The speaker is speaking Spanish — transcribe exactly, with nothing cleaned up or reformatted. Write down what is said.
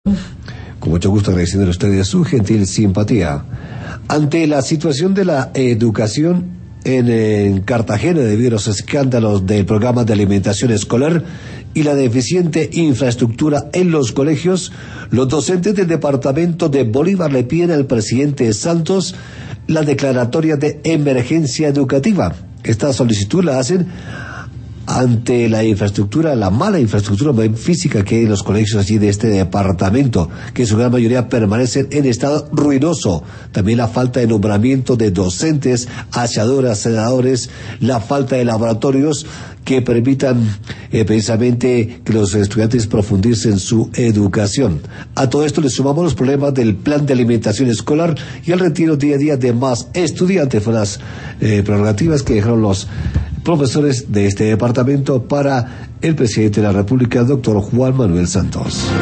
Con mucho gusto agradeciendo a ustedes su gentil simpatía. Ante la situación de la educación en, en Cartagena, debido a los escándalos del programa de alimentación escolar y la deficiente infraestructura en los colegios, los docentes del departamento de Bolívar le piden al presidente Santos la declaratoria de emergencia educativa. Esta solicitud la hacen ante la infraestructura, la mala infraestructura física que hay en los colegios allí de este departamento, que en su gran mayoría permanecen en estado ruinoso. También la falta de nombramiento de docentes, aseadoras, senadores, la falta de laboratorios que permitan eh, precisamente que los estudiantes profundicen en su educación. A todo esto le sumamos los problemas del plan de alimentación escolar y el retiro día a día de más estudiantes. Fueron las eh, prerrogativas que dejaron los profesores de este departamento para el presidente de la República, doctor Juan Manuel Santos.